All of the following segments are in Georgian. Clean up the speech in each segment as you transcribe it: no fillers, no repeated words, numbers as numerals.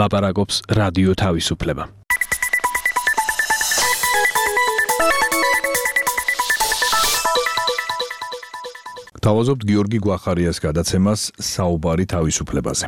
ლაპარაკობს რადიო თავისუფლება. თავაზობთ გიორგი გვახარიას გადაცემას საუბარი თავისუფლებაზე.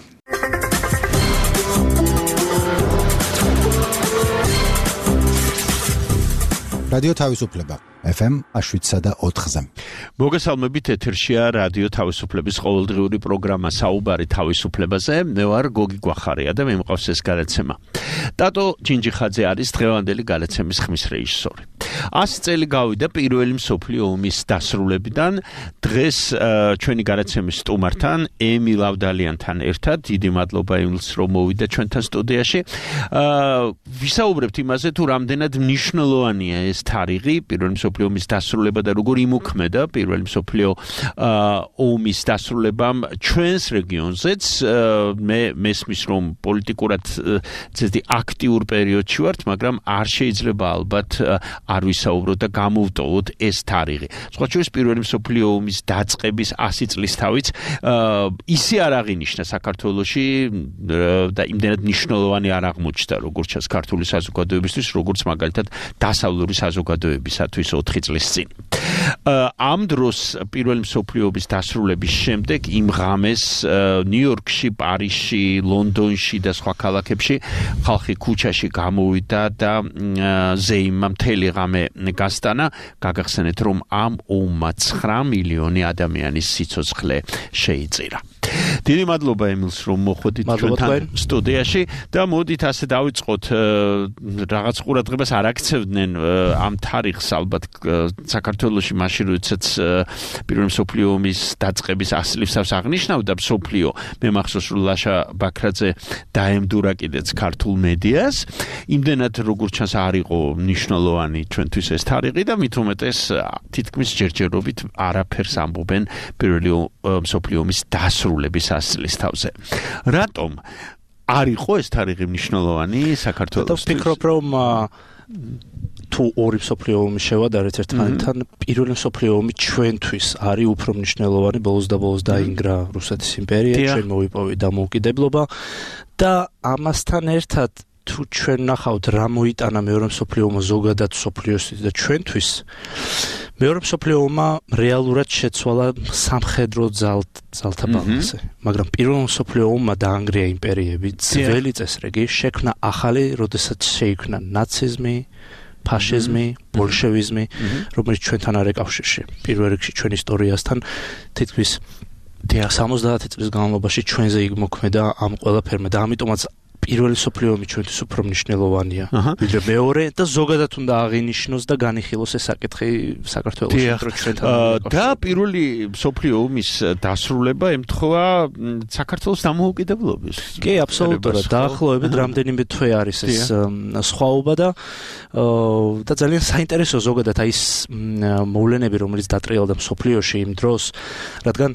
რადიო თავისუფლება FM 7.4-ზე. მოგესალმებით, ეთერშია რადიო თავისუფლების ყოველდღიური პროგრამა საუბარი თავისუფლებაზე. მე ვარ გოგი გვახარია და მე მყავს ეს გადაცემა. ტატო ჯინჯიხაძე არის დღევანდელი გადაცემის ხმის რეჟისორი. 100 წელი გავიდა პირველი მსოფლიო ომის დასრულებიდან. დღეს ჩვენი გადაცემის სტუმართან ემილ ავდალიანთან ერთად დიდი მადლობა ემილს, რომ მოვიდა ჩვენთან სტუდიაში. ვისაუბრებთ იმაზე, თუ რამდენად მნიშვნელოვანია ეს თარიღი, პირველი მსოფლიო ომის დასრულება და როგორ იმოქმედა პირველი მსოფლიო ომის დასრულებამ ჩვენს რეგიონზეც. მე მესმის, რომ პოლიტიკურად ცეთი აქტიურ პერიოდში ვართ, მაგრამ არ შეიძლება ალბათ არ ვისაუბროთ და გამოვტოვოთ ეს თარიღი. სხვა შორის პირველი მსოფლიო ომის დაწყების 100 წლისთავიც ისე არ აღინიშნა საქართველოში და იმდენად მნიშვნელოვანი არ აღმოჩნდა, როგორც ჩანს ქართული საზოგადოებისთვის, როგორც მაგალითად დასავლური საზოგადოებისათვის 4 წლის წინ. ამ დროს პირველი მსოფლიო ომის დასრულების შემდეგ იმ ღამეს ნიუ-იორკში, პარიზში, ლონდონში და სხვა ქალაქებში ხალხი ქუჩაში გამოვიდა და ზეიმმა მთელი ღამე გასტანა. გაგახსენეთ, რომ ამ ომმა 9 მილიონი ადამიანის სიცოცხლე შეიწირა. დიდი მადლობა ემილს, რომ მოხვედით ჩვენთან სტუდიაში და მოდით ასე დავიწყოთ. რაღაც ყურადღებას არ აქცევდნენ ამ თარიღს ალბათ საქართველოში მაშინ, როდესაც პირველი მსოფლიო ომის დაწყების 100 წლისავს აღნიშნავდა მსოფლიო. მე მახსოვს, რომ ლაშა ბაქრაძე დაემდურა კიდეც ქართულ მედიას. იმდენად როგორც ჩანს არ იყო მნიშვნელოვანი ჩვენთვის ეს თარიღი და მით უმეტეს თითქმის ჯერჯერობით არაფერს ამბობენ პირველი მსოფლიო ომის დასრულების 100 წლისთავზე. რატომ არ იყო ეს თარიღი მნიშვნელოვანი საქართველოსთვის? ვფიქრობ, რომ თუ ორი მსოფლიო ომი შევადარეთ ერთმანეთთან, პირველი მსოფლიო ომი ჩვენთვის არის უფრო მნიშვნელოვანი. ბოლოს და ბოლოს დაინგრა რუსეთის იმპერია, ჩვენ მოვიპოვეთ დამოუკიდებლობა და ამასთან ერთად თუ ჩვენ ნახავთ რა მოიტანა მეორე მსოფლიო ომმა ზოგადად მსოფლიოსთვის და ჩვენთვის, მეორე მსოფლიო ომმა რეალურად შეცვალა სამხედრო ძალთა ბალანსი, მაგრამ პირველ მსოფლიო ომმა დაანგრია იმპერიები, ძველი წესრიგი, შექმნა ახალი, როდესაც შეიქმნა ნაციზმი, ფაშიზმი, ბოლშევიზმი, რომელიც ჩვენთან არის კავშირში. პირველ რიგში ჩვენ ისტორიასთან თითქმის 70 წლის განმავლობაში ჩვენზე იგმოქმედა ამ ყველაფერმა და ამიტომაც პირველი მსოფლიო ომი ჩვენთვის უფრო მნიშვნელოვანია, ვიდრე მეორე და ზოგადად უნდა აღინიშნოს და განიხილოს ეს საკითხი საქართველოში, რომ ჩვენთან და პირველი მსოფლიო ომის დასრულება ემთხვევა საქართველოს დამოუკიდებლობის. კი, აბსოლუტურად. დაახლოებით რამდენიმე თვე არის ეს სხვაობა და ძალიან საინტერესო ზოგადად აი ეს მოვლენები, რომელიც დატრიალდა მსოფლიოში იმ დროს, რადგან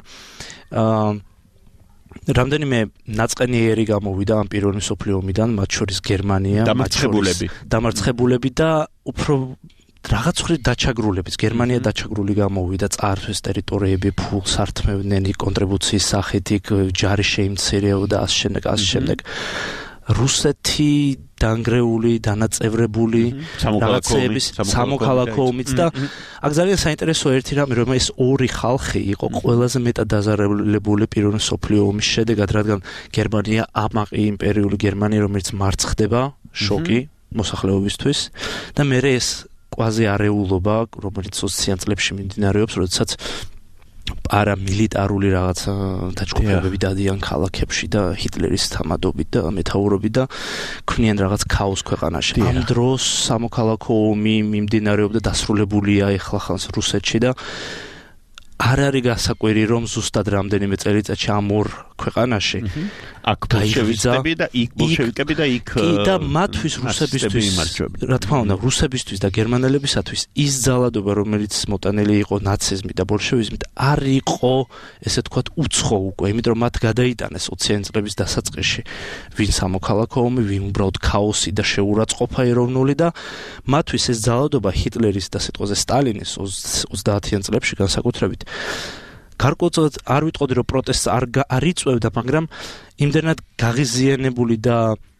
რამდენიმე ნაწყენიერი გამოვიდა ამ პირველი მსოფლიო ომიდან, მათ შორის გერმანია, დამარცხებულები და უფრო რაღაც ხრით დაჩაგრულებიც. გერმანია დაჩაგრული გამოვიდა, წაართვეს ტერიტორიები, ფულს ართმევდნენ კონტრიბუციის სახით, ჯარი შეიმცირეოდა და ასე შემდეგ. რუსეთი დანგრეული, დანაწევრებული რაღაცეების სამოქალაქო ომიც და აქ ძალიან საინტერესო ერთი რამე, რომ ეს ორი ხალხი იყო ყველაზე მეტად დაზარალებული პირველი მსოფლიო ომის შედეგად, რადგან გერმანია ამაყი იმპერიული გერმანია, რომელიც მარცხდება, შოკი მოსახლეობისთვის და მერე ეს კვაზი არეულობა, რომელიც 20-იან წლებში მიმდინარეობს, როდესაც პარამილიტარული რაღაც დაჯგუფებები დადიან ქალაქებში და ჰიტლერის თამადობით და მეთაურობით და ქმნიან რაღაც ქაოს ქვეყანაში. ამ დროს სამოქალაქო ომი მიმდინარეობდა, დასრულებულია ეხლა ხანს რუსეთში და არ არის გასაკვირი, რომ ზუსტად რამდენიმე წელიწადში ამ ორ ქვეყანაში აქ ბოლშევიკები და იქ ბოლშევიკები და იქ და მათთვის რუსებისთვის, რა თქმა უნდა, რუსებისთვის და გერმანელებისათვის ის ძალადობა, რომელიც მოტანილი იყო ნაციზმით და ბოლშევიზმით, არ იყო, ესე თქვათ, უცხო უკვე, იმიტომ რომ მათ გადაიტანეს 20-იან წლების დასაწყისში ვინ სამოქალაქო ომი, ვინ უბრალოდ ქაოსი და შეურაცხყოფა ეროვნული და მათთვის ეს ძალადობა ჰიტლერის და სიტყვაზე სტალინის 30-იან წლებში განსაკუთრებით გარკვეულწილად არ ვიტყოდი, რომ პროტესტს არ იწვევდა, მაგრამ იმდენად გაღიზიანებული და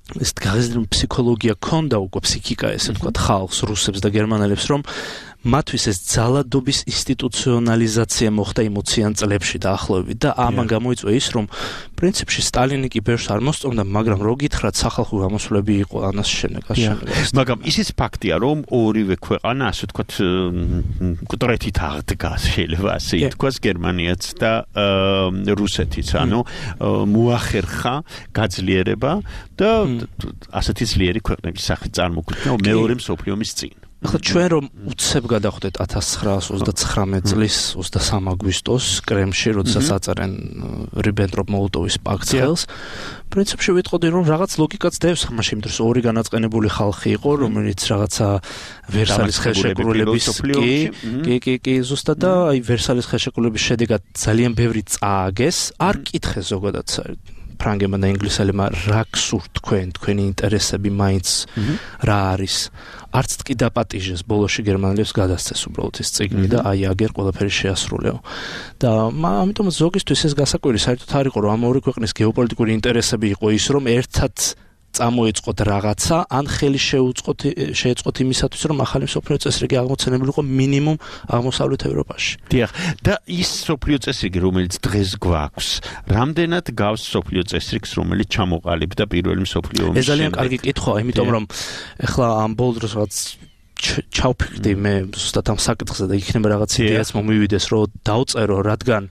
ეს გაღიზრებული ფსიქოლოგია ქონდა უკვე ფსიქიკა ესე ვთქვათ ხალხს რუსებს და გერმანელებს რომ მათთვის ეს ძალადობის ინსტიტუციონალიზაცია მოხდა იმ 20-იან წლებში დაახლოებით და ამან გამოიწვია ის რომ პრინციპში სტალინი კი ბერს არ მოსწონდა მაგრამ რო გითხრათ სახალხო გამოსვლები იყო ანას შემდეგ მაგრამ ისიც ფაქტია რომ ორივე ქვეყანა ასე ვთქვათ კუტრეთით აღდგა შეიძლება ასე ითქვას გერმანიაც და რუსეთიც ანუ მოახერხა გაძლიერება და ასეთი ძლიერი ქვეყნების სახით წარმოგვიდგა მეორე მსოფლიო ომის წინ ახლა ჩვენ რომ უცებ გადავხვდეთ 1939 წლის 23 აგვისტოს კრემლში, როდესაც აწერენ რიბენტროპ-მოლოტოვის პაქტს ხელს, პრინციპში ვიტყოდი რომ რაღაც ლოგიკაც დევს ამაში, იმიტომ რომ ორი განაწყენებული ხალხი იყო, რომელიც რაღაცა ვერსალის ხელშეკრულების კი ზუსტად და აი ვერსალის ხელშეკრულების შედეგად ძალიან ბევრი წააგეს, არ კითხეს ზოგადად ფრანგებმა და ინგლისელებმა რა გსურთ თქვენი ინტერესები მაინც რა არის არც კი დაპატიჟეს ბოლოში გერმანელებს გადასცეს უბრალოდ ეს წიგნი და აი აგერ ყველაფერი შეასრულეო და ამიტომ ზოგისთვის ეს გასაკვირი საერთოდ არ იყო რომ ამ ორი ქვეყნის გეოპოლიტიკური ინტერესები იყო ის რომ ერთად წამოეწყოთ რაღაცა ან ხელი შეეწყოთ იმისათვის რომ ახალი მსოფლიო წესრიგი აღმოცენებულიყო მინიმუმ აღმოსავლეთ ევროპაში. დიახ, და ის მსოფლიო წესრიგი რომელიც დღეს გვაქვს, რამდენად გავს მსოფლიო წესრიგს რომელიც ჩამოყალიბდა პირველი მსოფლიო ომის შემდეგ? ეს ძალიან კარგი კითხვაა, იმიტომ რომ ეხლა ამ ბოლო დროს რაღაც ჩავფიქრდი მე ზუსტად ამ საკითხზე და იქნება რაღაც იდეაც მომივიდეს რომ დავწერო, რადგან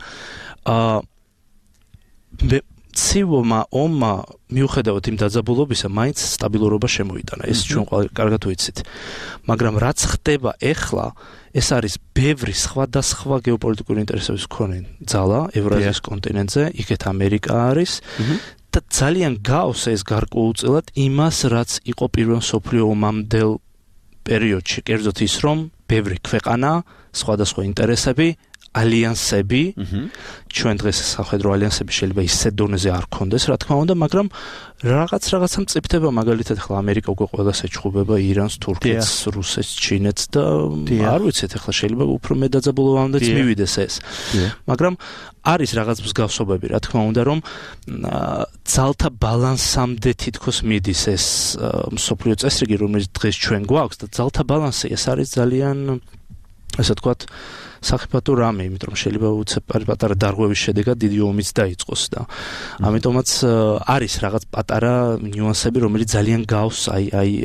ცივმა ომმა მიუხედავად იმ დაძაბულობისა მაინც სტაბილურობა შემოიტანა. ეს ჩვენ კარგად ვიცით. მაგრამ რაც ხდება ეხლა, ეს არის ბევრი სხვადასხვა გეოპოლიტიკური ინტერესების მქონე ძალა ევრაზიის კონტინენტზე, იქეთ ამერიკა არის და ძალიან გავს ეს გარკვეულწილად იმას, რაც იყო პირველ მსოფლიო ომამდელ პერიოდში. კერძოდ ის, რომ ბევრი ქვეყანა, სხვადასხვა ინტერესები ალიანსები ჩვენ დღეს სამხედრო ალიანსები შეიძლება ისე დონეზე არ ქონდეს რა თქმა უნდა მაგრამ რაღაცა მწიფდება მაგალითად ახლა ამერიკა უკვე ყველას ეჩხუბება ირანს, თურქეთს, რუსეთს, ჩინეთს და არ ვიცით ახლა შეიძლება უფრო მეტაძაბულობამდეც მივიდეს ეს მაგრამ არის რაღაც მსგავსობები რა თქმა უნდა რომ ძალთა ბალანსამდე თითქოს მიდის ეს მსოფლიო წესრიგი რომელიც დღეს ჩვენ გვაქვს და ძალთა ბალანსი ეს არის ძალიან ასე ვთქვათ სახიფათო რამე, იმიტომ რომ შეიძლება უცებ პატარა დარღვევის შედეგად დიდი ომიც დაიწყოს და ამიტომაც არის რაღაც პატარა ნიუანსები, რომელიც ძალიან გავს აი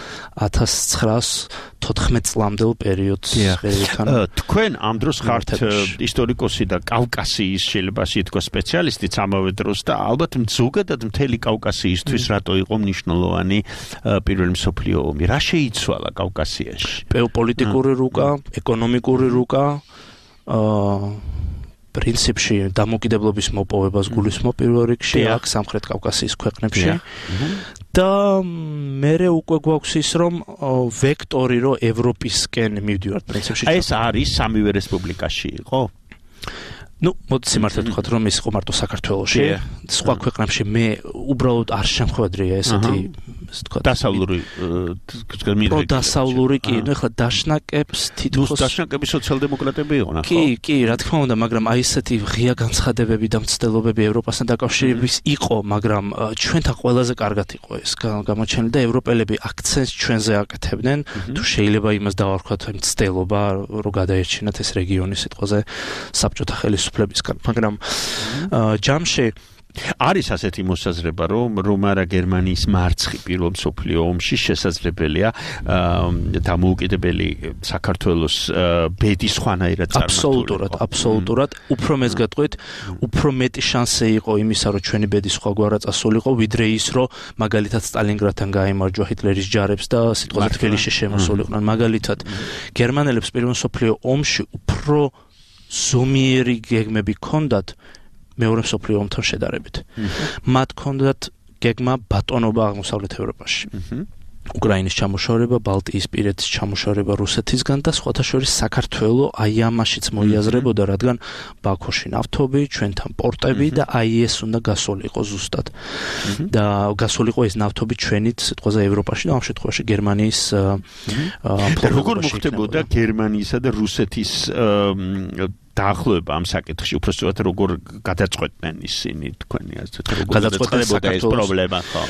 1914 წლამდელ პერიოდს. თქვენ ამ დროს ხართ ისტორიკოსი და კავკასიის შეიძლება სიტყვა სპეციალისტიც ამავე დროს და ალბათ ზოგადად მთელი კავკასიისთვის რატო იყო მნიშვნელოვანი პირველი მსოფლიო ომი? რა შეიცვალა კავკასიაში? პოლიტიკური რუკა, ეკონომიკური რუკა პრინციპში დამოუკიდებლობის მოპოვებას გულისხმობ პირველ რიგში აქ სამხრეთ კავკასიის ქვეყნებში და მერე უკვე გვაქვს ის რომ ვექტორი რომ ევროპისკენ მივდივართ პრინციპში ეს არის სამივე რესპუბლიკაში იყო ну მოდი სიმართლე ვთქვათ რომ ის იყო მარტო საქართველოში სხვა ქვეყნებში მე უბრალოდ არ შემხვედრია ესეთი ასე ვთქვათ დასავლური კი ну ეხლა დაშნაკებს თითქოს დაშნაკები სოციალ-დემოკრატები იყვნენ ხო კი რა თქმა უნდა მაგრამ აი ესეთი ღია განცხადებები და მცდელობები ევროპასთან დაკავშირების იყო მაგრამ ჩვენთან ყველაზე კარგად იყო ეს გამოჩენილი და ევროპელები აქცენტს ჩვენზე აკეთებდნენ თუ შეიძლება იმას დავარქვათ მცდელობა რომ გადაერჩინათ ეს რეგიონი სიტყვაზე საბჭოთა ხელისუფლებისგან მაგრამ ჯამში არის ასეთი მოსაზრება რომ არა გერმანიის მარცხი პირველ მსოფლიო ომში შესაძლებელია დამოუკიდებელი საქართველოს ბედის ხვანაირად წარმატებული აბსოლუტურად უფრო მეც გეტყვით უფრო მეტი შანსი იყო იმისა რომ ჩვენი ბედი სხვაგვარად წასულიყო ვიდრე ის რომ მაგალითად სტალინგრადთან გაიმარჯვა ჰიტლერის ჯარებს და სიტყვაზე თბილისში შემოსულიყვნენ მაგალითად გერმანელებს პირველ მსოფლიო ომში უფრო ზომიერი გეგმები ჰქონდათ მეორე მსოფლიო ომთან შედარებით. მათ ჰქონდათ გეგმა ბატონობა აღმოსავლეთ ევროპაში. უკრაინის ჩამოშორება, ბალტიისპირეთის ჩამოშორება რუსეთისგან და სხვათა შორის საქართველო აი ამაშიც მოიაზრებოდა, რადგან ბაქოში ნავთობი, ჩვენთან პორტები და აი ეს უნდა გასულიყო ზუსტად. და გასულიყო ეს ნავთობი ჩვენით სიტყვაზე ევროპაში და ამ შემთხვევაში გერმანიის როგორ მოხდებოდა გერმანიისა და რუსეთის დაახლოება ამ საკითხში უბრალოდ როგორ გადაწყვეტდნენ ისინი თქვენი ასე როგორ გადაწყვეტებოდა ეს პრობლემა ხო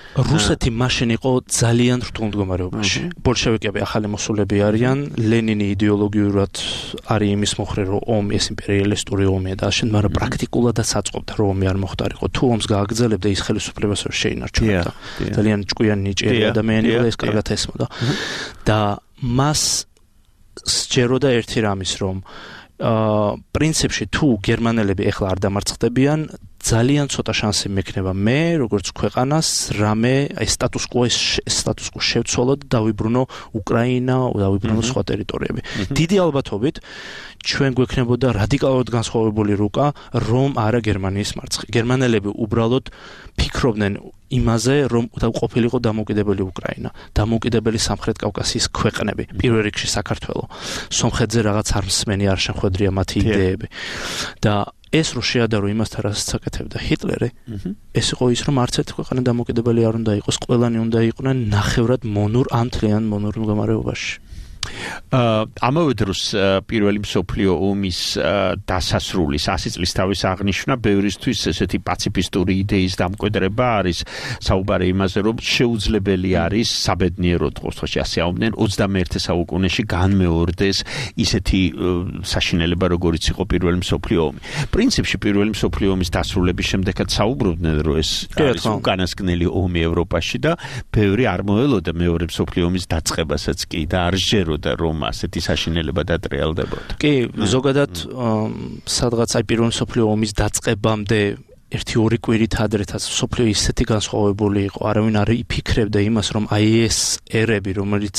რუსეთი მაშინ იყო ძალიან რთულ მდგომარეობაში. ბოლშევიკები ახალი მოსულები არიან, ლენინი იდეოლოგიურად არის იმის მოხრე, რომ ომი ეს იმპერიალისტური ომია და შენ, მაგრამ პრაქტიკულადაც აწყობდა, რომ ომი არ მოხდარიყო. თუ ომს გააგრძელებდა, ის ხელისუფლებას ვერ შეინარჩუნებდა. ძალიან ჭკვიანი ნიჭიერი ადამიანი იყო, ეს კარგად ესმოდა. და მას სჯეროდა ერთი რამის, რომ პრინციპში თუ გერმანელები ეხლა არ დამარცხდებიან, ძალიან ცოტა შანსი მექნება მე, როგორც ქვეყანას, რამე აი სტატუს კვო შევცვალოთ და დავიბრუნო უკრაინა, დავიბრუნო სხვა ტერიტორიები. დიდი ალბათობით ჩვენ გვექნებოდა რადიკალურად განსხვავებული რუკა, რომ არა გერმანიის მარცხი. გერმანელები უბრალოდ ფიქრობდნენ იმაზე, რომ ყოფილიყო დამოუკიდებელი უკრაინა, დამოუკიდებელი სამხრეთ კავკასიის ქვეყნები, პირველ რიგში საქართველო. სომხეთზე რაღაც არ მსმენი არ შეხვედრია მათი იდეები. და ეს რო შეადარო იმასთან, რასაც აკეთებდა ჰიტლერი, ეს იყო ის, რომ არც ერთი ქვეყანა დამოუკიდებელი არ უნდა იყოს, ყველანი უნდა იყვნენ ნახევრად მონურ ან მთლიან მონურ მდგომარეობაში. ამავე დროს პირველი მსოფლიო ომის დასასრულის 100 წლის თავის აღნიშვნა ბევრისთვის ესეთი პაციფისტური იდეის დამკვიდრება არის. საუბარი იმაზე, რომ შეუძლებელი არის საბედნიეროდ ყოველთვის ასე აუმდნენ 21 საუკუნეში განმეორდეს ისეთი საშინელება, როგორიც იყო პირველი მსოფლიო ომი. პრინციპში პირველი მსოფლიო ომის დასრულების შემდეგაც საუბრობდნენ, რომ ეს არის უკანასკნელი ომი ევროპაში და ბევრი არ მოელოდა მეორე მსოფლიო ომის დაწყებასაც კი და არ და რომ ასეთი საშინელება დატრიალდებოდა. კი, ზოგადად სადღაც აი პირველი მსოფლიო ომის დაწყებამდე 1-2 კვირით ადრეთაც მსოფლიო ისეთი განსხვავებული იყო, არავინ არ იფიქრებდა იმას, რომ აი ეს ერები, რომელიც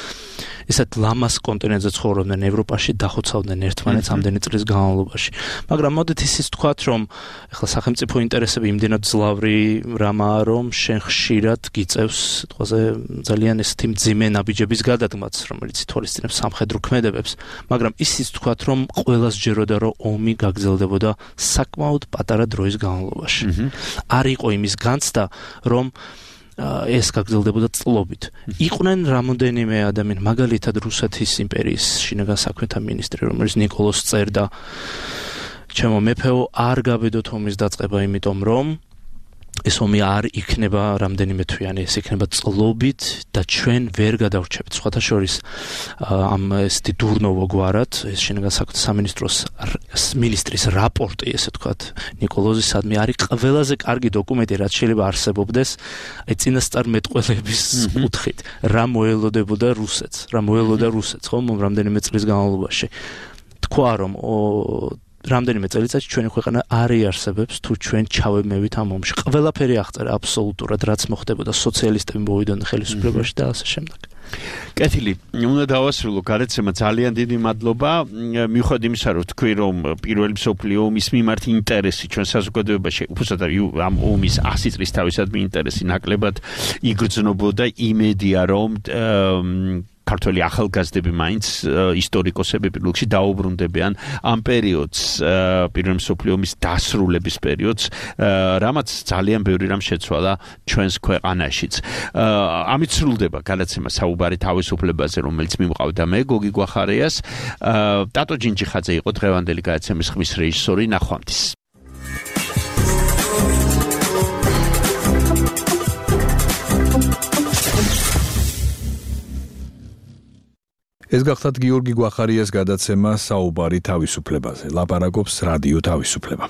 ესეთ ლამას კონტინენტზე ცხოვრობდნენ ევროპაში, დახოცავდნენ ერთმანეთს ამდენი წლის განმავლობაში. მაგრამ მოდით ისიც ვთქვათ, რომ ეხლა სახელმწიფო ინტერესები იმდენად ძლავრი რამაა, რომ შენ ხშირად გიწევს სიტყვაზე ძალიან ესეთი მძიმე ნაბიჯების გადადგმაც, რომელიც ითვალისწინებს სამხედრო ქმედებებს, მაგრამ ისიც ვთქვათ, რომ ყველას ჯეროდა, რომ ომი გაგრძელდებოდა საკმაოდ პატარა დროის განმავლობაში. არ იყო იმის განცდა, რომ ეს გაგრძელდებოდა წლობით. იყვნენ რამოდენიმე ადამიანი, მაგალითად რუსეთის იმპერიის შინაგან საქმეთა მინისტრი, რომელიც ნიკოლოზ წერდა, ჩემო მეფეო, არ გაბედოთ ომის დაწყება, იმიტომ რომ ეს ომი არ იქნება რამდენიმე თვიანი, ეს იქნება წლობით და ჩვენ ვერ გადავრჩებთ. სხვათა შორის ამ ესეთი დურნოვო გვარად ეს შინაგან საქმეთა სამინისტროს მინისტრის რაპორტი, ესე ვთქვათ, ნიკოლოზისადმი არის ყველაზე კარგი დოკუმენტი, რაც შეიძლება არსებობდეს აი წინასწარმეტყველების კუთხით. რა მოელოდებოდა რუსეთს, ხო, რამდენიმე წლის განმავლობაში. თქვა, რომ რამდენიმე წელიწადში ჩვენი ქვეყანა არ იარსებებს თუ ჩვენ ჩავემევით ამ ომში. ყველაფერი აღწერა აბსოლუტურად, რაც მოხდებოდა, სოციალისტები მოვიდნენ ხელისუფლებაში და ასე შემდეგ. კეთილი, უნდა დავასრულო გარეთცემა, ძალიან დიდი მადლობა. მიუხედავად იმისა, რომ თქვი, რომ პირველი მსოფლიო ომის მიმართ ინტერესი ჩვენ საზოგადოებაში, უბრალოდ ამ ომის 100 წლის თავისადმი ინტერესი ნაკლებად იგრძნობოდა, იმედია, რომ ქართველი ახალგაზრდები მაინც ისტორიკოსები პირველში დაუბრუნდებიან ამ პერიოდს, პირველი მსოფლიო ომის დასრულების პერიოდს, რამაც ძალიან ბევრი რამ შეცვალა ჩვენს ქვეყანაშიც. ამით სრულდება გადაცემა საუბარი თავისუფლებაზე, რომელიც მიმყავდა მე, გოგი გვახარიას. ტატო ჯინჯიხაძე იყო დღევანდელი გადაცემის ხმის რეჟისორი. ნახვამდის. ეს გახდათ გიორგი გვახარიას გადაცემა საუბარი თავისუფლებაზე. ლაპარაკობს რადიო თავისუფლება.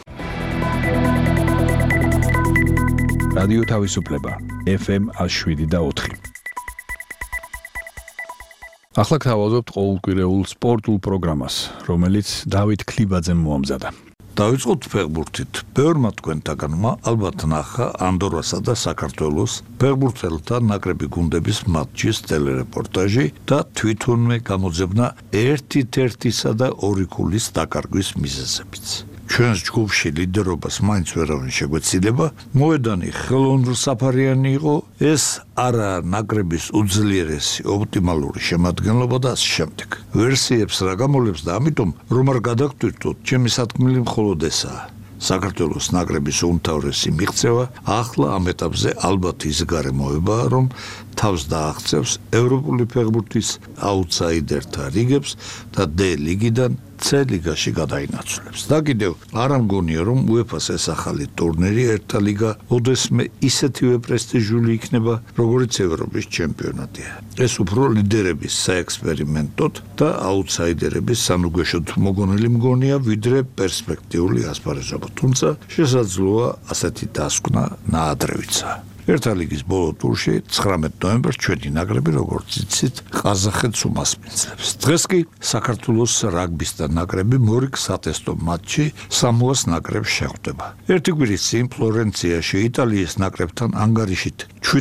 რადიო თავისუფლება FM 107.4. ახლა გთავაზობთ ყოველკვირეულ სპორტულ პროგრამას, რომელიც დავით ქლიბაძემ მოამზადა. დავიწყოთ ფეხბურთით. ბევრმა თქვენთაგანმა ალბათ ნახა ანდორასა და საქართველოს ფეხბურთელთა ნაკრები გუნდების მატჩის ტელერეპორტაჟი და თვითონვე გამოძებნა ერთ-ერთისა და ორი ქულის დაკარგვის მიზეზებიც. ჩვენს ჯგუფში ლიდერობას მაინც ვერავინ შეგვეცილება, მოედანი ხელოვნურსაფარიანი იყო, ეს არა ნაკრების უძლიერესი ოპტიმალური შემადგენლობა და ასე შემდეგ. ვერსიებს რა გამოლებს და ამიტომ რომ არ გადაგტვირთოთ, ჩემი სათქმელი მხოლოდ ესაა. საქართველოს ნაკრების უმთავრესი მიღწევა ახლა ამ ეტაპზე ალბათ ის გარემოებაა, რომ თავს დააღწევს ევროპული ფეხბურთის აუთსაიდერთა რიგებს და D ლიგიდან C ლიგაში გადაინაცვლებს. და კიდევ არ ამგონია რომ UEFA-ს ეს ახალი ტურნირი ერთა ლიგა ოდესმე ისეთივე პრესტიჟული იქნება, როგორც ევროპის ჩემპიონატია. ეს უფრო ლიდერების საექსპერიმენტოდ და აუთსაიდერების სანუგვეშოდ მოგონილი მგონია, ვიდრე პერსპექტიული ასპარეზობა. თუმცა შესაძლოა ასეთი დასკვნა ნაადრევიცა. ერთა ლიგის ბოლო ტურში 19 ნოემბერს ჩვენი ნაკრები, როგორც იცით, ყაზახეთს უმასპინძლებს. დღეს კი საქართველოს რაგბისტა ნაკრები მორიგ სატესტო მატჩში სამოას ნაკრებს შეხვდება. ერთი კვირის წინ ფლორენციაში იტალიის ნაკრებთან ანგარიშით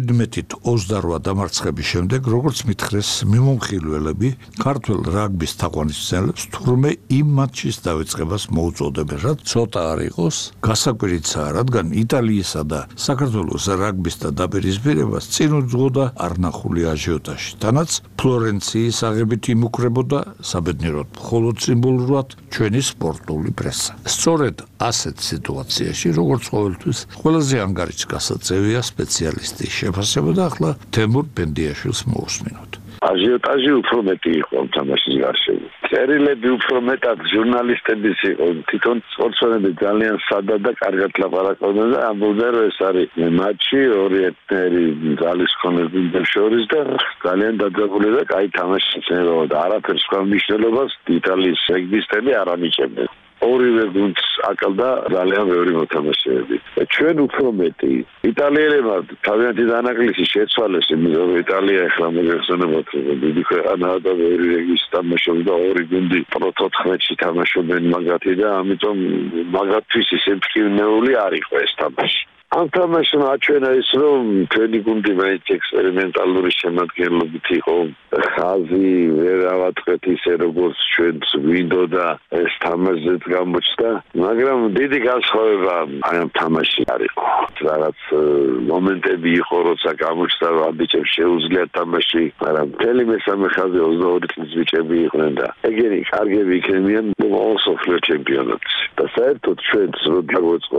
17-28 დამარცხების შემდეგ, როგორც მითხრეს მიმომხილველები, ქართველ რაგბის თაყვანისმცემლებს თურმე იმ მატჩის დავიწყებას მოუწოდებენ, რაც ცოტა არ იყოს გასაკვირიცაა, რადგან იტალიისა და საქართველოს რაგბის და დაპირისპირებას წინ უძღოდა არნახული აჟიოტაჟი. თანაც ფლორენციის აღებით იმუქრებოდა საბედნიეროდ მხოლოდ სიმბოლურად ჩვენი სპორტული პრესა. სწორედ ასეთ სიტუაციაში, როგორც ყოველთვის, ყველაზე ანგარიშგასაწევია სპეციალისტის შეფასება და ახლა თემურ ბენდიაშვილს მოусმინოთ. აჟიოტაჟი უფრო მეტი იყო თამაშის გარშემო. წერილები უფრო მეტად ჟურნალისტების იყო. თვითონ სპორტსმენები ძალიან სადა და კარგად ლაპარაკობდნენ და ამბობდნენ, რომ ეს არის მატჩი ორი ერთნაირი ძალის მქონეებს შორის და ძალიან დაძაბული და კაი თამაში ეწეოდა. არაფერს სხვა მნიშვნელობას იტალიის რეგბისტები არ ანიჭებდნენ. ორივე გუნდს აკლდა ძალიან ბევრი მოთამაშეები. ჩვენ უფრო მეტი იტალიელებმა თავიანთი დანაკლისი შეცვალეს, იმიტომ რომ იტალია ახლა მოგეხსენებათ, რომ დიდი ქვეყანაა და ბევრი რეგის თამაშობს და ორი გუნდი პრო 14-ში თამაშობენ მაგათი და ამიტომ მაგათთვის ისე მტკივნეული არ იყო ეს თამაში. ამ თამაშმა აჩვენა ის, რომ ჩვენი გუნდი მაინც ექსპერიმენტალური შემადგენლობით იყო. ხაზი ვერ ავატყეთ ისე, როგორც ჩვენც გვინდოდა ეს თამაშზეც გამოჩნდა, მაგრამ დიდი განსხვავება ამ თამაში არ იყო. რაღაც მომენტები იყო, როცა გამოჩნდა, რომ ამ ბიჭებს შეუძლიათ თამაში, მაგრამ მთელი მესამე ხაზი 22 წლის ბიჭები იყვნენ და ეგენი კარგები იქნებიან მსოფლიო ჩემპიონატში. და საერთოდ ჩვენც დაგვეწყო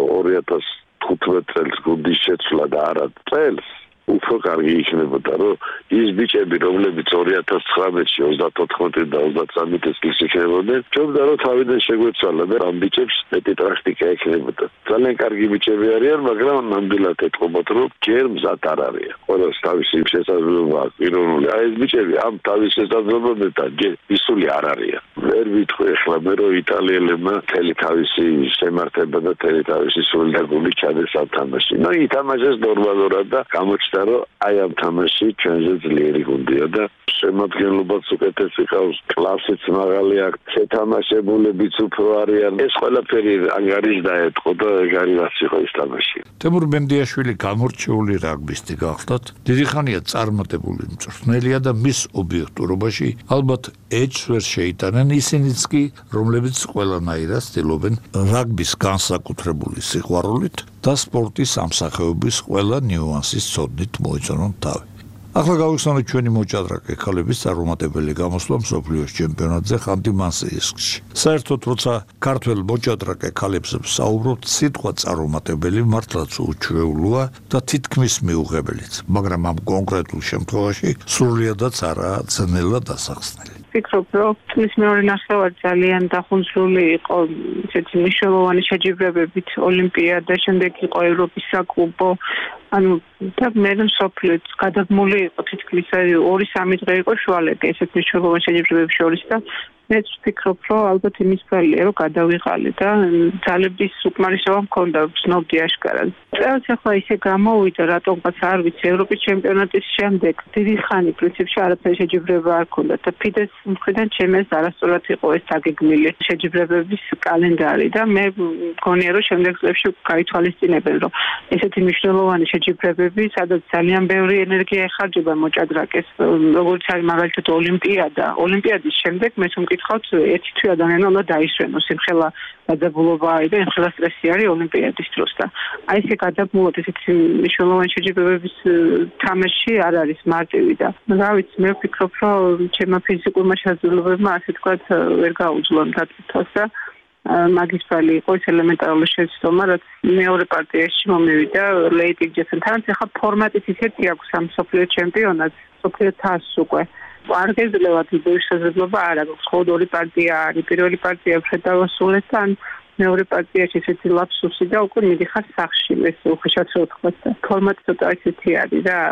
2015 წელს გუნდის შეცვლა და არა წელს უფრო კარგი იქნებოდა, რომ ის ბიჭები, რომლებიც 2019-ში 34 და 33 წლის იქნებოდნენ, ჯობდა რომ თავიდან შეგვეცვალა და ამ ბიჭებს მეტი პრაქტიკა ექნებოდა. ძალიან კარგი ბიჭები არიან, მაგრამ ნამდვილად ეთყობათ, რომ ჯერ მზად არ არიან. ყველას თავისი შესაძლებლობა აქვს პიროვნული. აი ეს ბიჭები ამ თავის შესაძლებლობებთან ჯერ ისული არ არიან. ვერ ვიტყვი ახლა მე, რომ იტალიელებმა მთელი თავისი შემართება და მთელი თავისი სული და გული ჩადეს ამ თამაში. ნუ ითამაშეს ნორმალურად და გამოჩნდა, რომ აი ამ თამაში ჩვენზე ძლიერი გუნდია და შემადგენლობაც უკეთესი ყავს, კლასიც მაღალი აქვს, შეთამაშებულებიც უფრო არიან. ეს ყველაფერი ანგარიშ დაეთყო და ეგ არის რაც იყო ის თამაში. თემურ ბენდიაშვილი გამორჩეული რაგბისტი გახლდათ. დიდი ხანია წარმატებული მწვრთნელია და მის ობიექტურობაში ალბათ ეჭს ვერ შეიტანენ ისინიც კი, რომლებიც ყველანაირად ცდილობენ რაგბის განსაკუთრებული სიყვარულით და სპორტის ამსახეობის ყველა ნიუანსის ცოდნით მოეწონონ თავი. ახლა გავიხსენოთ ჩვენი მოჭადრაკე ქალების წარუმატებელი გამოსვლა მსოფლიოს ჩემპიონატზე ხანტი-მანსიისკში. საერთოდ როცა ქართველ მოჭადრაკე ქალებს ვსაუბრობთ, სიტყვა წარუმატებელი მართლაც უჩვეულოა და თითქმის მიუღებელიც, მაგრამ ამ კონკრეტულ შემთხვევაში სრულიადაც არაა ძნელა დასახსნელი. ვფიქრობ, რომ წლის მეორე ნახევარი ძალიან დახუნძლული იყო ესეთი მნიშვნელოვანი შეჯიბრებებით ოლიმპიადა, შემდეგ იყო ევროპის საკლუბო, ანუ და მე მსოფლიოც გადაგმული იყო თითქმის 2-3 დღე იყო შუალედი ესეთ მნიშვნელოვანი შეჯიბრებების შორის და მე ვფიქრობ, რომ ალბათ იმის ფარია, რომ გადავიღალე და ძალების უკმარისობა მქონდა, ვცნობდი აშკარად. წელს ახლა ისე გამოვიდა, რატომღაც არ ვიცი, ევროპის ჩემპიონატის შემდეგ დიდი ხანი პრინციპში არაფერი შეჯიბრება არ ქონდა და ფიდეს მხრიდან ჩემს არასწორად იყო ეს დაგეგმილი შეჯიბრებების კალენდარი და მე მგონია, რომ შემდეგ წლებში გაითვალისწინებენ, რომ ესეთი მნიშვნელოვანი შეჯიბრებები, სადაც ძალიან ბევრი ენერგია ეხარჯება მოჭადრაკეს, როგორც არის მაგალითად ოლიმპიადა. ოლიმპიადის შემდეგ მე ვკითხავთ, ერთი თვე ადამიანი უნდა დაისვენოს, იმხელა დაძაბულობა არის და იმხელა სტრესი არის ოლიმპიადის დროს და აი ესე გადაგმულად ესეთი მნიშვნელოვანი შეჯიბრებების თამაში არ არის მარტივი და რა ვიცი, მე ვფიქრობ, რომ ჩემმა ფიზიკურმა შესაძლებლობებმა ასე თქვათ ვერ გაუძლო დაწითოს და მაგის ფალი იყო ეს ელემენტარული შეცდომა, რაც მეორე პარტიაში მომივიდა ლეიტინგ ჯესთან. თანაც ახლა ფორმატიც ისეთი აქვს ამ მსოფლიო ჩემპიონატს, მსოფლიო თასს უკვე. არ გეძლევა დიდოის შესაძლებლობა არ აქვს. ხოლო ორი პარტია არის. პირველი პარტია ფრედავასულეთან, მეორე პარტიაში ესეთი ლაფსუსი და უკვე მიდიხარ სახში, ეს უხეშად რო ვთქვათ და ფორმატი ცოტა ისეთი არის რა.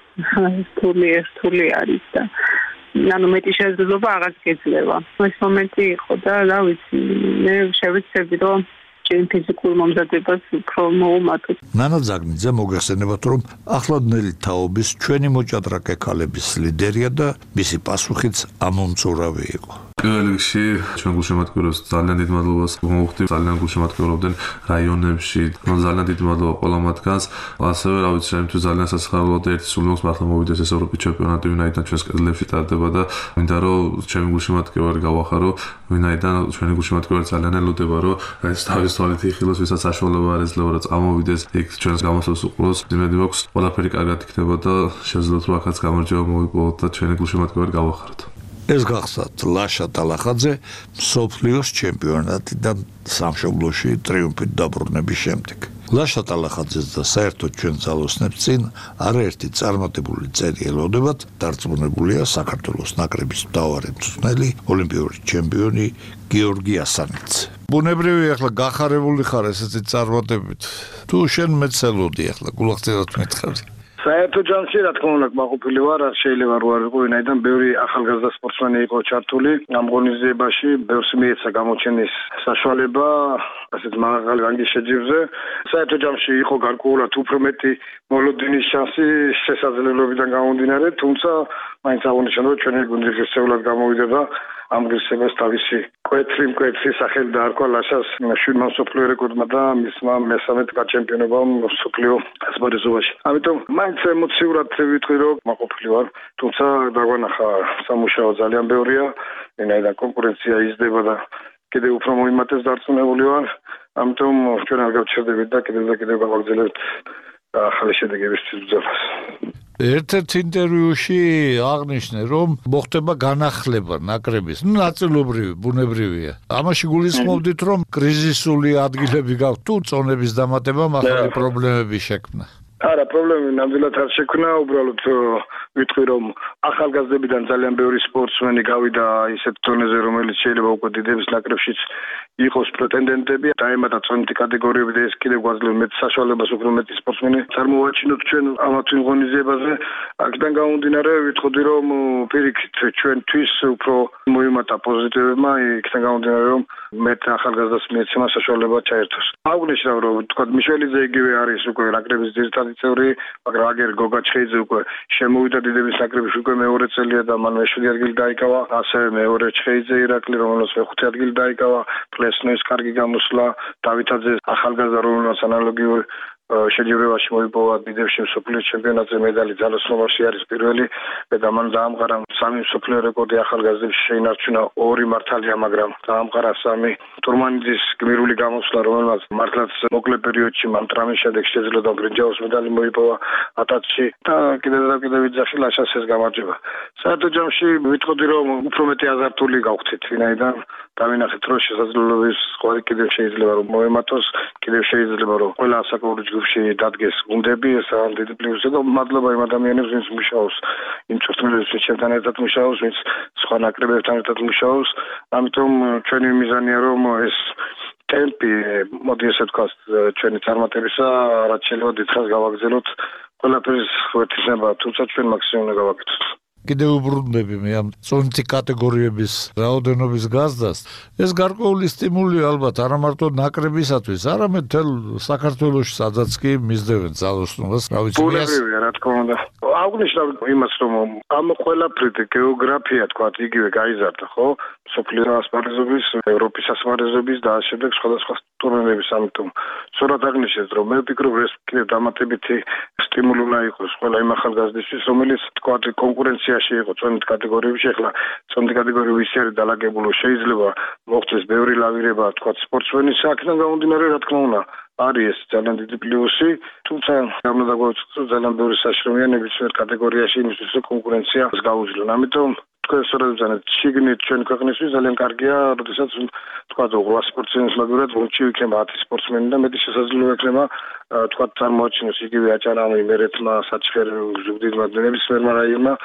რთული არის და ანუ მეტი შესაძლებლობა აღარ გეძლევა. ეს მომენტი იყო და რა ვიცი, მე შევეცდები რომ ჩემ ფიზიკურ მომზადებას უფრო მოუმატოთ. ნანა ზაგნიძე მოგეხსენებათ, რომ ახლადნელი თაობის ჩვენი მოჭადრაკე ქალების ლიდერია და მისი პასუხიც ამომწურავი იყო. პირველ რიგში ჩვენ გულშემატკივრებს ძალიან დიდ მადლობას მოვხდი, ძალიან გულშემატკივრობდნენ რაიონებში, ძალიან დიდი მადლობა ყველა მათგანს. ასევე რა ვიცი, ჩემთვის ძალიან სასიხარულოა და ერთი სულ მართლა მოვიდეს ეს ევროპის ჩემპიონატი, ვინაიდან ჩვენს კედლებში ტარდება და მინდა რომ ჩემი გულშემატკივარი გავახარო, ვინაიდან ჩვენი გულშემატკივარი ძალიან ელოდება, რომ ეს თავის თვალით იხილოს, ვისაც საშუალება არ ეძლევა, რომ წამოვიდეს იქ ჩვენს გამოსვლას უყუროს. იმედი მაქვს, ყველაფერი კარგად იქნება და შევძლოთ რომ აქაც გამარჯვება მოვიპოვოთ და ჩვენი გულშემატკივარი გავახაროთ. ეს გახსათ ლაშა ტალახაძე მსოფლიოს ჩემპიონატიდან სამშობლოში ტრიუმფით დაბრუნების შემდეგ. ლაშა ტალახაძეს და საერთოდ ჩვენ ძალოსნებს წინ არაერთი წარმატებული წელი ელოდებათ, დარწმუნებულია საქართველოს ნაკრების მთავარი მწვრთნელი, ოლიმპიური ჩემპიონი გიორგი ასანიძე. ბუნებრივი ახლა გახარებული ხარ ესეთი წარმატებით. თუ შენ მეცელოდი ახლა გულახდილად მეთქარი. საერთო ჯამში რა თქმა უნდა მაყოფილი ვარ, არ შეიძლება რო არ იყო, ვინაიდან ბევრი ახალგაზრდა სპორტსმენი იყო ჩართული ამ ღონისძიებაში, ბევრს მიეცა გამოჩენის საშუალება ასეთ მაღალ რანგის შეჯიბრზე. საერთო ჯამში იყო გარკვეულად უფრო მეტი მოლოდინის შანსი შესაძლებლობიდან გამომდინარე, თუმცა მაინც აღნიშნავ, რომ ჩვენი გუნდი ღირსეულად გამოვიდა და ამ ღირსებას თავისი მკვეთრი სახელი დაარქვა ლაშას შვიდმა მსოფლიო რეკორდმა და მისმა მესამე გაჩემპიონობამ მსოფლიო ასპარეზობაში. ამიტომ მაინც ემოციურად ვიტყვი, რომ მაყოფილი ვარ, თუმცა დაგვანახა სამუშაო ძალიან ბევრია, ვინაიდან კონკურენცია იზრდება და კიდევ უფრო მოიმატეს დარწმუნებული ვარ. ამიტომ ჩვენ არ გავჩერდებით და კიდევ გავაგრძელებთ ახალი შედეგებისთვის ბრძოლას. ერთ-ერთ ინტერვიუში აღნიშნე, რომ მოხდება განახლება ნაკრების, ნაწილობრივი, ბუნებრივია. ამაში გულისხმობდით, რომ კრიზისული ადგილები გაქვთ თუ წონების დამატებამ ახალი პრობლემები შექმნა. არა, პრობლემები ნამდვილად არ შექმნა, უბრალოდ ვიტყვი, რომ ახალგაზრდებიდან ძალიან ბევრი სპორტსმენი გავიდა ისეთ დონეზე, რომელიც შეიძლება უკვე დიდების ნაკრებშიც იყოს პრეტენდენტები, დაემატა წონითი კატეგორიები და ეს კიდევ გვაძლევს მეტ საშუალებას უფრო მეტი სპორტსმენი წარმოვაჩინოთ ჩვენ ამ ღონისძიებაზე. აქედან გამომდინარე ვიტყოდი, რომ პირიქით ჩვენთვის უფრო მოიმატა პოზიტივებმა, იქიდან გამომდინარე, რომ მეტ ახალგაზრდას მიეცემა საშუალება ჩაერთოს. აღნიშნავ, რომ თქვა მიშველიძე იგივე არის უკვე ნაკრების ძირითადი წევრი, მაგრამ აგერ გოგა ჩხეიძე უკვე შემოვიდა დიდების ნაკრებში უკვე მეორე წელია და მან მე-7 ადგილი დაიკავა, ასევე მეორე ჩხეიძე ირაკლი, რომელსაც მე-5 ადგილი დაიკავა, პლესნოის კარგი გამოსვლა, დავითაძე ახალგაზრდა, რომელსაც ანალოგიური შეჯიბრებაში მოიპოვა დიდებში მსოფლიო ჩემპიონატზე მედალი ძალოსნობაში არის პირველი და მან დაამყარა 3 მსოფლიო რეკორდი ახალგაზრდებში შეინარჩუნა 2 მართალია, მაგრამ დაამყარა 3 ტურმანიძის გმირული გამოსვლა, რომელმაც მართლაც მოკლე პერიოდში მან ტრამის შემდეგ შეძლო ბრინჯაოს მედალი მოიპოვა ატაცში და კიდევ იძახი ლაშას ეს გამარჯვება. საერთო ჯამში ვიტყოდი, რომ უფრო მეტი აზარტული გავხდით, ვინაიდან დავინახეთ, რომ შესაძლებლობის ყოველი კიდევ შეიძლება რომ მოემატოს, კიდევ შეიძლება რომ ყველა ასაკობრივ ჯგუფში დადგეს გუნდები, ეს ამ დიდი პლუსია და მადლობა იმ ადამიანებს, ვინც მუშაობს, იმ სპორტსმენებს, ჩემთან ერთად მუშაობს, ვინც სხვა ნაკრებებთან ერთად მუშაობს. ამიტომ ჩვენი მიზანია, რომ ეს ტემპი, მოდი ესე ვთქვათ, ჩვენი წარმატებისა, რაც შეიძლება დიდხანს გავაგრძელოთ, ყველაფერს ვეთიშება, თუმცა ჩვენ მაქსიმუმს გავაკეთოთ. კიდევ უბრუნდები მე ამ წონითი კატეგორიების რაოდენობის გაზრდას. ეს გარკვეული სტიმულია ალბათ არა მარტო ნაკრებისათვის, არამედ მთელ საქართველოში, სადაც კი მისდევენ ძალოსნობას, რა ვიცი. ბუნებრივია, რა თქმა უნდა. აღნიშნავ იმას, რომ ამ ყველაფრით გეოგრაფია, თქვა, იგივე გაიზარდა, ხო? მსოფლიო ასპარეზობის, ევროპის ასპარეზობის და შემდეგ სხვადასხვა ტურნირების, ამიტომ სწორად აღნიშნეთ, რომ მე ვფიქრობ, ეს კიდევ დამატებითი სტიმული უნდა იყოს ყველა იმ ახალგაზრდისთვის, რომელიც თქვა კონკურენციაში იყო წონით კატეგორიებში, ახლა წონით კატეგორიები ისე არის დალაგებული, შეიძლება მოხდეს ბევრი ლავირება, თქვა სპორტსმენის აქედან გამომდინარე, რა თქმა უნდა, არის ეს ძალიან დიდი პლუსი, თუმცა უნდა გვაუწყოს ძალიან ბევრი საშრომია ნებისმიერ კატეგორიაში იმისთვის, რომ კონკურენციას გაუძლონ. ამიტომ თქვენ სწორად ვზანეთ, შიგნით ჩვენ ქვეყნისთვის ძალიან კარგია, როდესაც თქვა 8 სპორტსმენის მაგალითად გუნდში იქნება 10 სპორტსმენი და მეტი შესაძლებლობა ექნება თქვა წარმოაჩინოს იგივე აჭარამი, მერეთმა, საჩხერ, ზუგდიდმა, ნებისმიერმა რაიონმა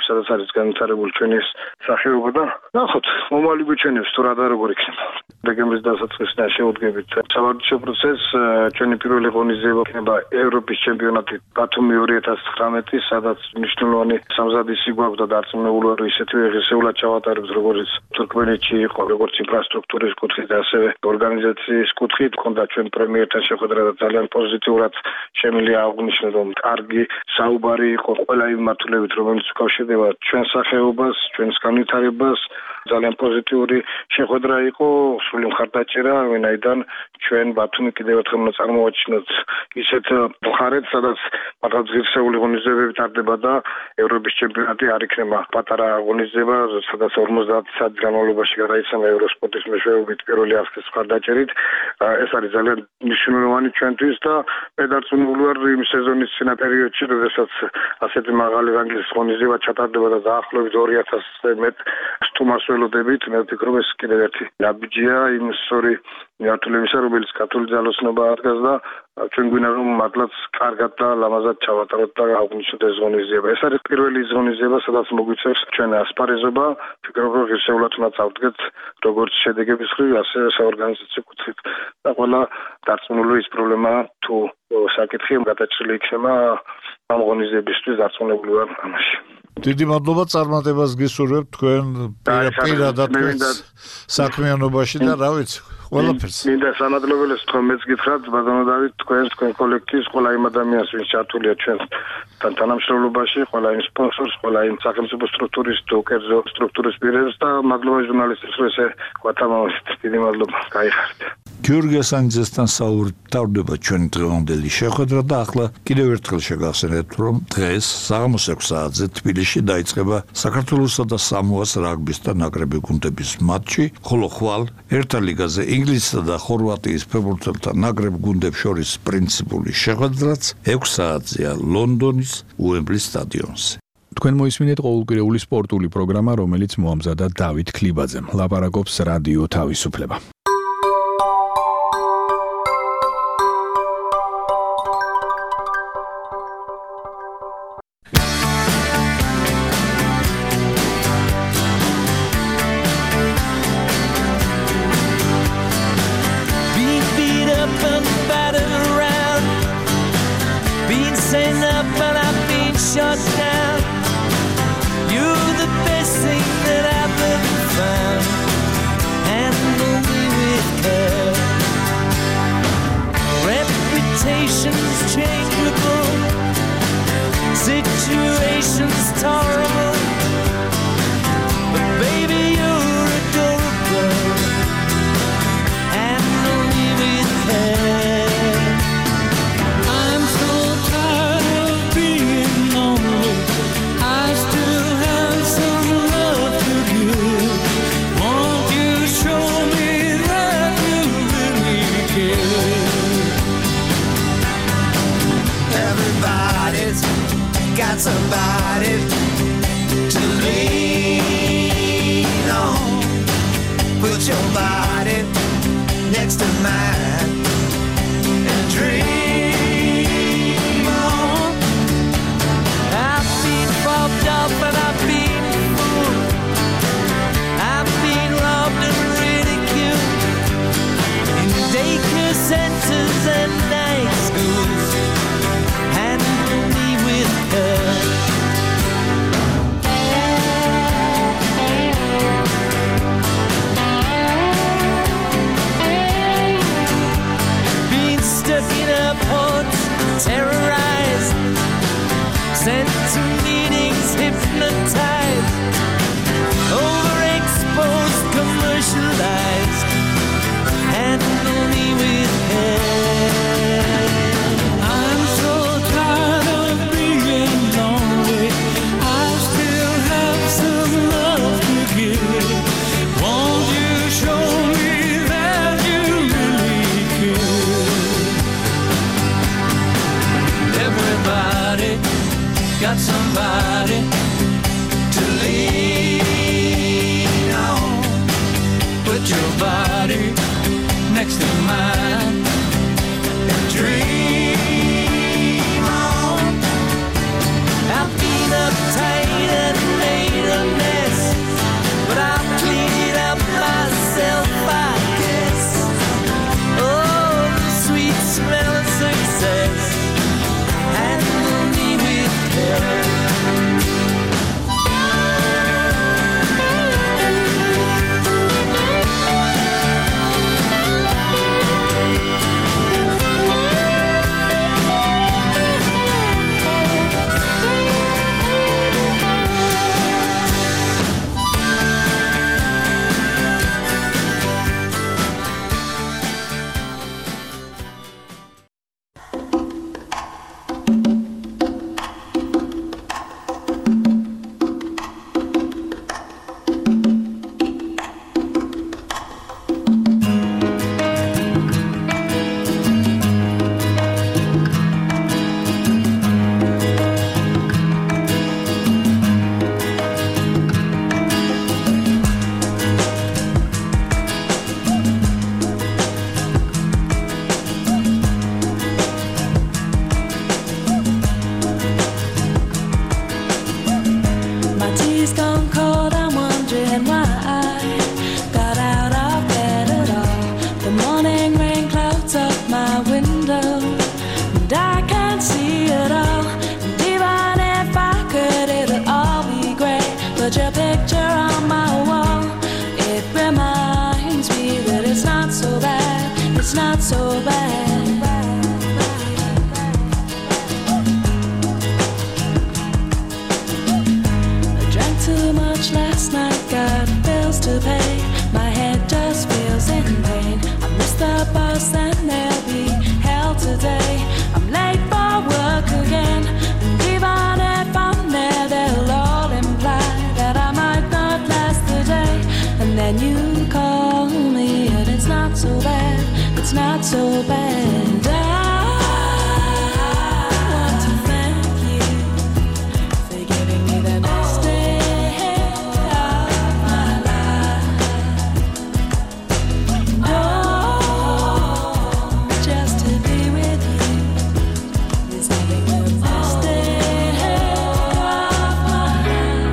სადაც არის განვითარებული ჩვენი სახეობა და ნახოთ, მომავალი გვიჩვენებს თუ რა და როგორ იქნება. დეკემბრის დასაწყისიდან შევდგებით სავარჯიშო პროცესს, ჩვენი პირველი ღონისძიება იქნება ევროპის ჩემპიონატი ბათუმი 2019, სადაც მნიშვნელოვანი სამზადისი გვაქვს და დარწმუნებული ვარ, ისეთივე ღირსეულად ჩავატარებთ, როგორც თურქმენეთში იყო, როგორც ინფრასტრუქტურის კუთხით, ასევე ორგანიზაციის კუთხით. ქონდა ჩვენ პრემიერთან შეხვედრა და ძალიან პოზიტიურად შემიძლია აღვნიშნო, რომ კარგი საუბარი იყო ყველა იმ მართულებით, რომელიც უკავშირდება ჩვენ სახეობას, ჩვენს განვითარებას. ძალიან პოზიტიური შეხვედრა იყო, სრული მხარდაჭერა, ვინაიდან ჩვენ ბათუმი კიდევ ერთხელ უნდა წარმოვაჩინოთ ისეთ მხარეთ, სადაც მართლაც ღირსეული ღონისძიებები ტარდება და ევროპის ჩემპიონატი არ იქნება პატარა ღონისძიება, სადაც 50 საათის განმავლობაში გადაიცემა ევროსპორტის მეშვეობით პირველი ასლის მხარდაჭერით. ეს არის ძალიან მნიშვნელოვანი ჩვენთვის და მე დარწმუნებული ვარ, იმ სეზონის წინა პერიოდში, როდესაც ასეთი მაღალი რანგის ღონისძიება ჩატარდება და დაახლოებით 2000-ზე მეტ სტუმარს ველოდებით, მე ვფიქრობ, ეს კიდევ ერთი ნაბიჯია იმ სწორი მართულებისა, რომელიც კათოლიკე ძალოსნობა ადგას და ჩვენ გვინდა რომ მართლაც კარგად და ლამაზად ჩავატაროთ და აღვნიშნოთ ეს ღონისძიება. ეს არის პირველი ღონისძიება, სადაც მოგვიწევს ჩვენ ასპარეზობა. ვფიქრობ, რომ ღირსეულად უნდა წავდგეთ როგორც შედეგების ხრივ, ასევე საორგანიზაციო კუთხით. და ყველა დარწმუნებული ის პრობლემა თუ საკითხი გადაჭრილი იქნება ამ ღონისძიებისთვის, დარწმუნებული ვარ ამაში. დიდი მადლობა წარმატებას გისურვებთ თქვენ პირადად საქმიანობაში და რა ვიცი ყველაფერს. მინდა სამადლობელს თქვენ მეც გითხრათ, ბატონო დავით, თქვენ კოლექტივს, ყველა იმ ადამიანს, ვინც ჩართულია ჩვენთან თანამშრომლობაში, ყველა იმ სპონსორს, ყველა იმ სახელმწიფო სტრუქტურის თუ კერძო სტრუქტურის პირებს და მადლობა ჟურნალისტებს, რომ ესე გვათამაშეთ. დიდი მადლობა. გაიხარეთ. გიორგი ასანიძესთან საუბრდება ჩვენი დღევანდელი შეხვედრა და ახლა კიდევ ერთხელ შეგახსენებთ, რომ დღეს საღამოს 6 საათზე თბილისში დაიწყება საქართველოსა და სამოას რაგბის ნაკრები გუნდების მატჩი, ხოლო ხვალ ერთა ლიგაზე ინგლისსა და ხორვატიის ფეხბურთელთა ნაკრებ გუნდებს შორის პრინციპული შეხვედრაც 6 საათზეა ლონდონის უემბლის სტადიონზე. თქვენ მოისმინეთ ყოველკვირეული სპორტული პროგრამა, რომელიც მოამზადა დავით ქლიბაძემ. ლაპარაკობს რადიო თავისუფლება. Shut down. You're the best thing that I've ever found. Handle me with care. Reputation's changeable. Situation's terrible. But baby, you're adorable. Handle me with care. Got somebody to lean on. Put your body next to mine and dream on. I've been robbed up and I've been fooled. I've been robbed and ridiculed in daycare centers and night schools. Handle me with her. Been stuck in airports, terrorized, sent to meetings, hypnotized, overexposed, commercialized. Handle me with care. I'm so tired of being lonely. I still have some love to give. Won't you show me that you really care? Everybody got somebody to lean on. Put your body next to mine and dream on. I've been uptight and much last night, got bills to pay. My head just feels in pain. I missed the bus and there'll be hell today. I'm late for work again. And even if I'm there, they'll all imply that I might not last the day. And then you call me and it's not so bad. It's not so bad. I want to thank you for giving me the best day of my life. Oh, just to be with you is having the best day of my life.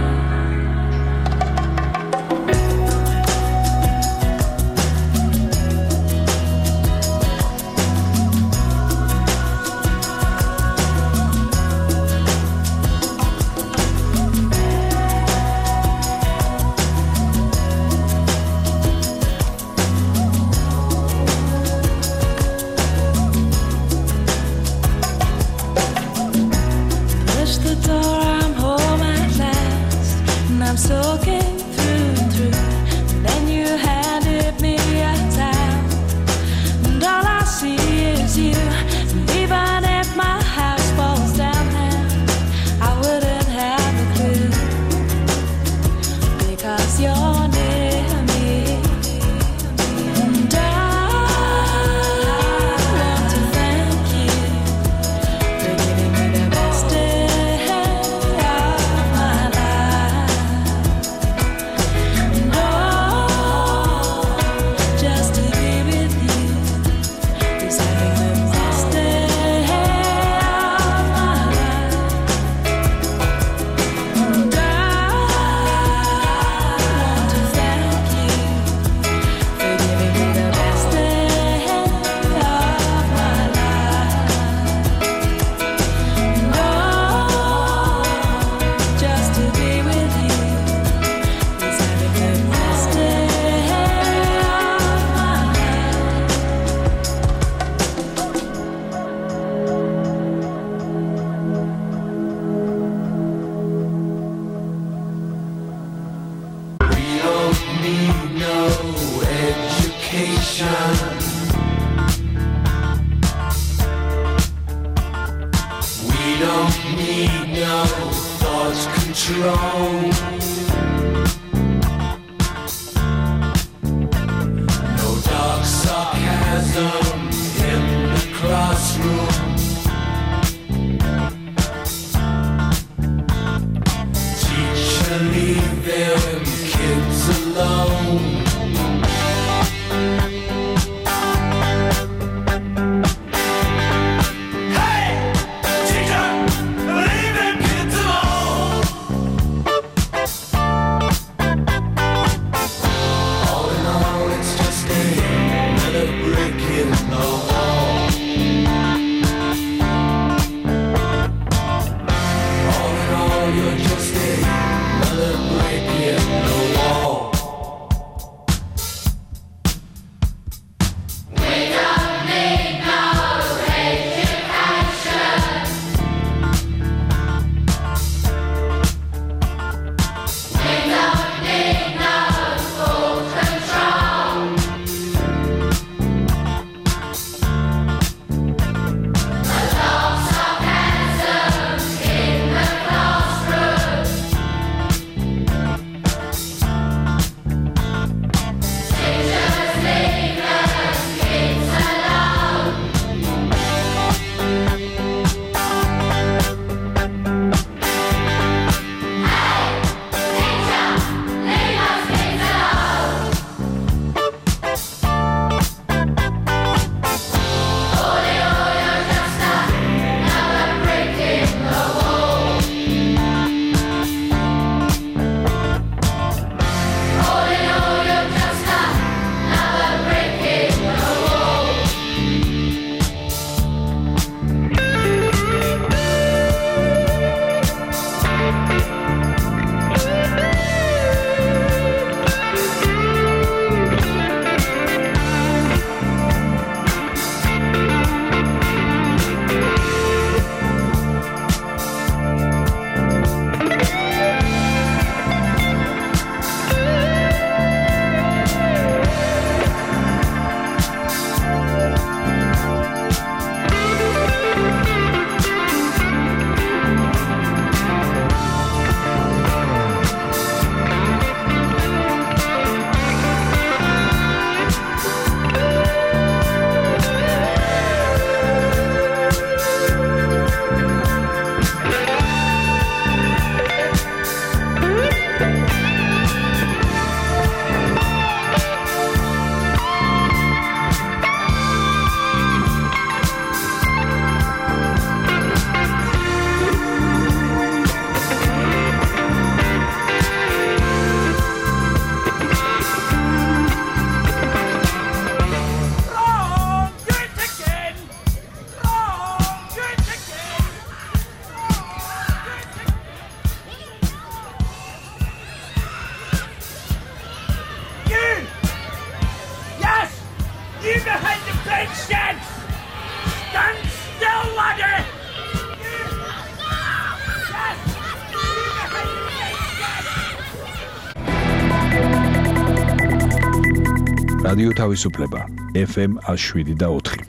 Push the door, I'm home at last, and I'm soaking through and through. And then you handed me a towel, and all I see is you. And even if my house falls down now, I wouldn't have a clue, because you're near me. And I want to thank you for giving me the best day of my life. And oh, just to be with you is having the best day of my life. And I want to thank you for giving me the best day of my life. No, just to be with you is having the best day of my life. We don't need no education. We don't need no thought control. No dark sarcasm in the classroom. Teacher, leave them kids alone. Hey, teacher, leave them kids alone. All in all, it's just another brick in the wall. All in all, you're just another brick in the wall. რადიო თავისუფლება FM 107.4.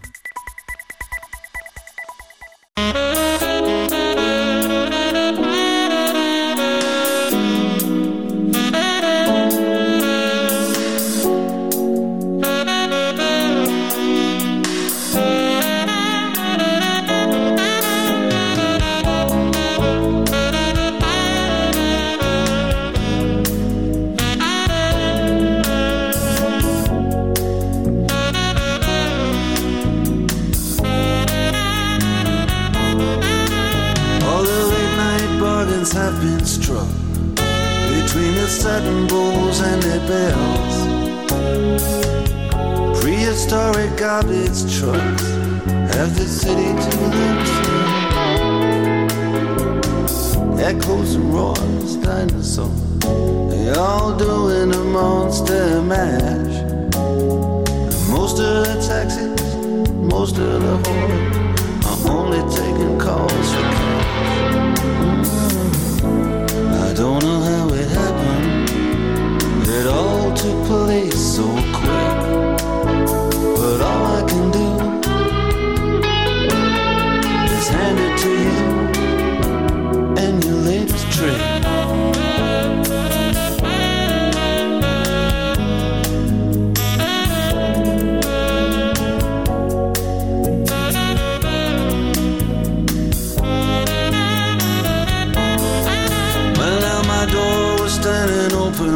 Have been struck between the satin bowls and their bells. Prehistoric garbage trucks have the city to themselves. Echoes and roars, dinosaurs, they all doing a monster mash. And most of the taxis, most of the horrors are only taking calls for cash. I don't know how it happened. It all took place so quick. But all I can do is hand it to you and your latest trick. Standing open,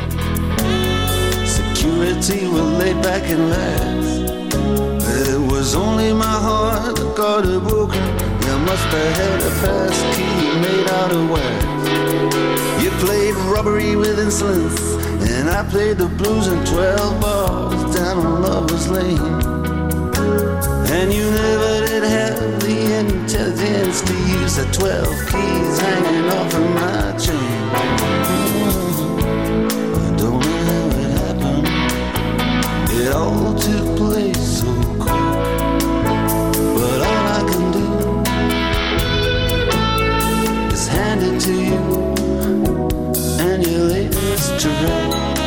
security were laid back and laughed. But it was only my heart that got it broken. You must have had a pass key made out of wax. You played robbery with insolence, and I played the blues in 12 bars down on Lover's Lane. And you never did have the intelligence to use the 12 keys hanging off of my chain. I don't know how it happened. It all took place so quick. But all I can do is hand it to you and your latest trick.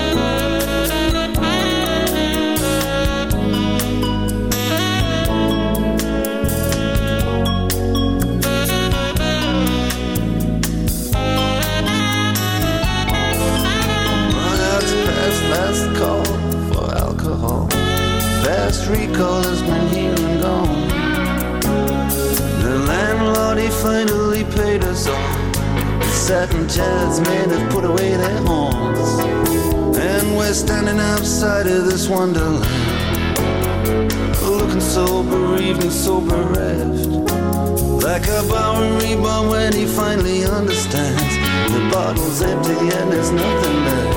Last call for alcohol. Fast recall has been here and gone. The landlord, he finally paid us all. The satin chairs men have put away their horns. And we're standing outside of this wonderland, looking so bereaved and so bereft. Like a Bowery bum when he finally understands the bottle's empty and there's nothing left.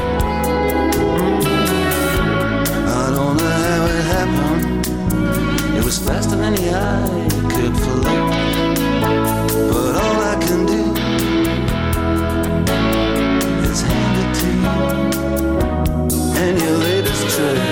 It was faster than the eye could follow. But all I can do is hand it to you and your latest trick.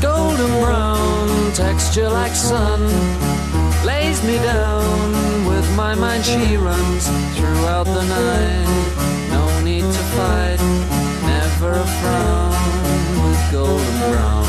texture like sun lays me down with my mind she runs throughout the night. No need to fight, never a frown with golden brown.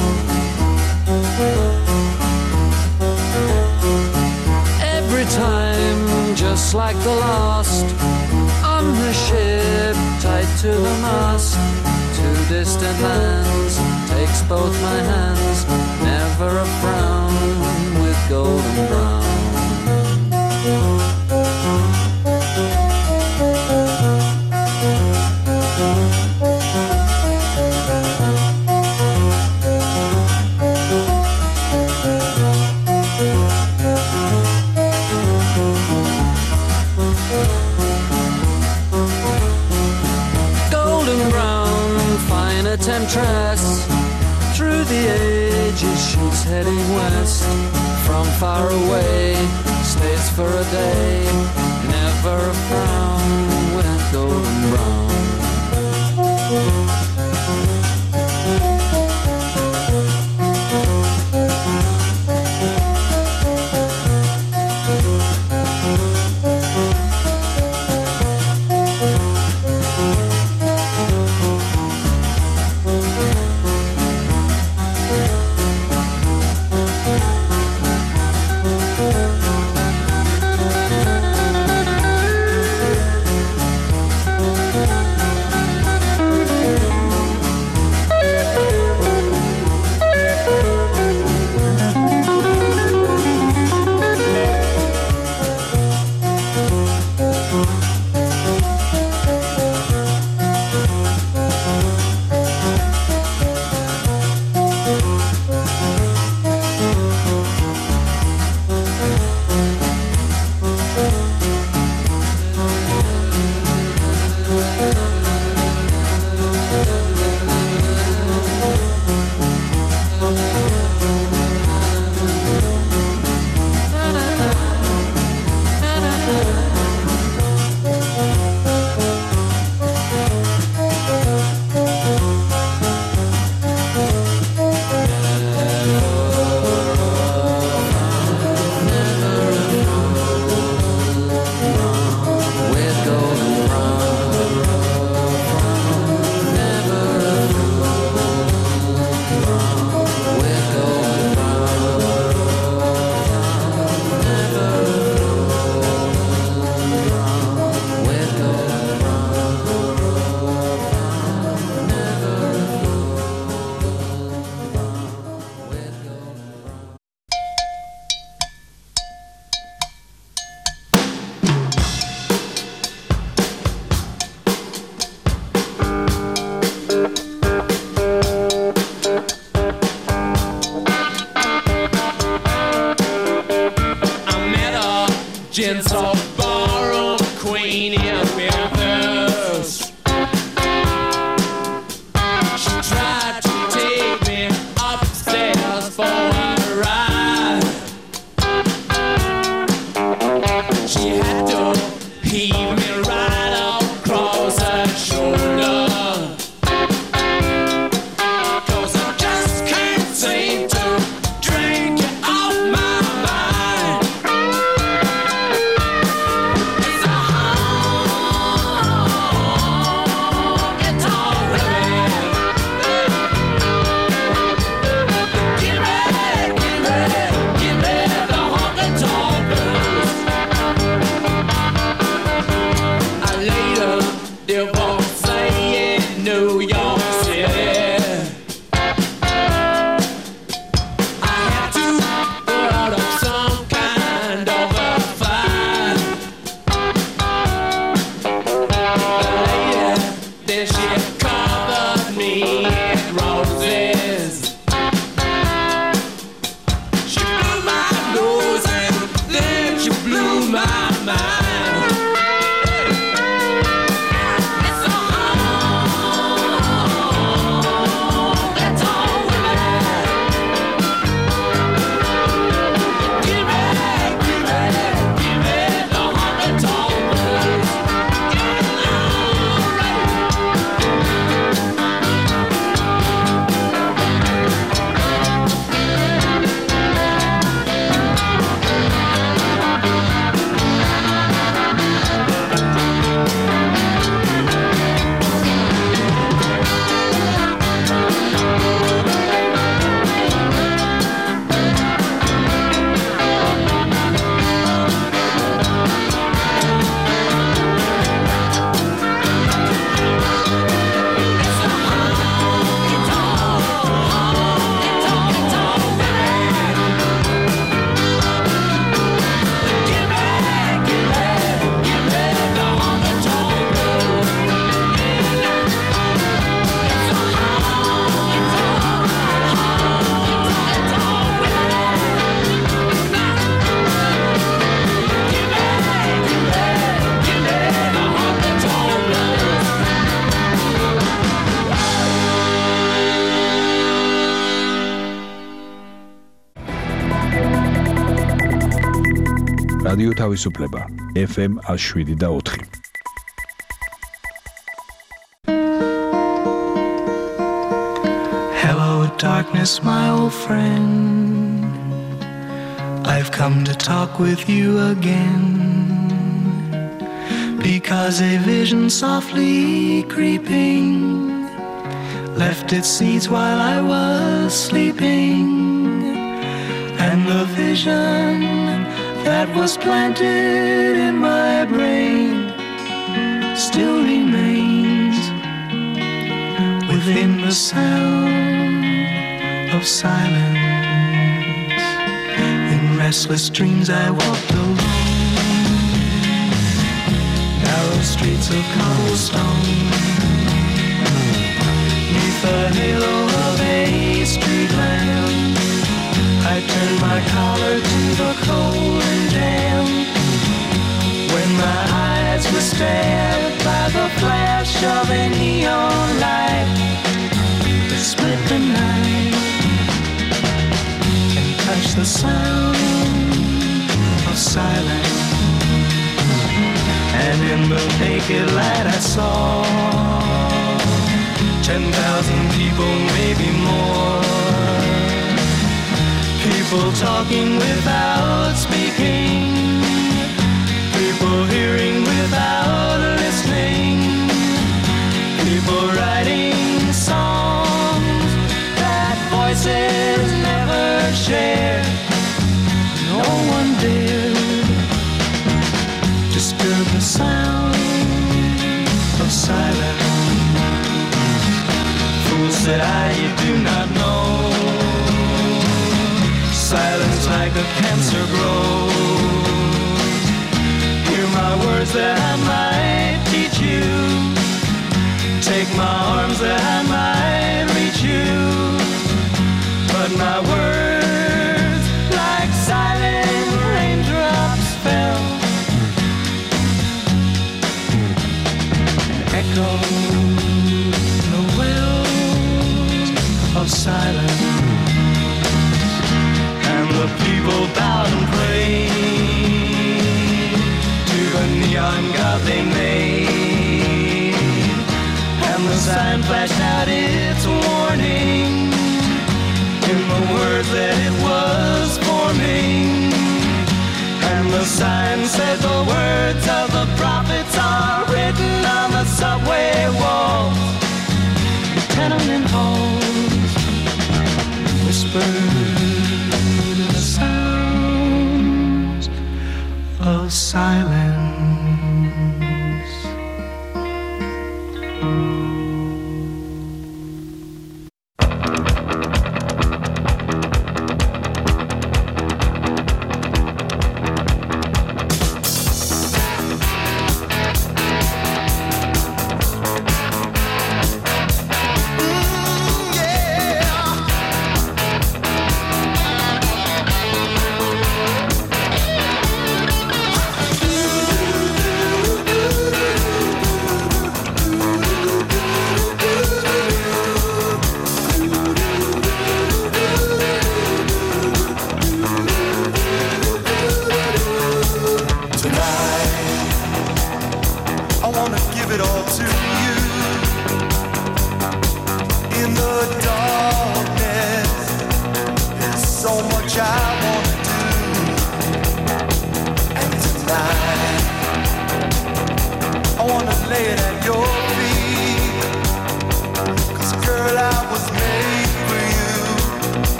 Every time, just like the last, on the ship, tied to the mast, to distant lands, takes both my hands, never a frown with golden brown. Temptress, through the ages she's heading west. From far away, stays for a day, never a frown with golden brown. It's a home. რადიო თავისუფლება FM 107.4. Hello darkness my old friend, I've come to talk with you again, because a vision softly creeping left its seeds while I was sleeping, and the vision that was planted in my brain still remains within the sound of silence. In restless dreams I walked alone, narrow streets of cobblestone, neath the halo of a street lamp. I turned my collar to the cold and damp, when my eyes were stabbed by the flash of a neon light that split the night and touched the sound of silence. And in the naked light I saw 10,000 people, maybe more, people talking without speaking, people hearing without listening, people writing songs that voices never shared. No one dared disturb the sound of silence. Fool, said I, you do not know, silence like a cancer grows. Hear my words that I might teach you, take my arms that I might reach you, but my words like silent raindrops fell, echoed the wells of silence. The people bowed and prayed to the neon god they made, and the sign flashed out its warning in the words that it was forming, and the sign said the words of the prophets are written on the subway walls, tenement halls, whispered of silence.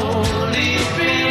slowly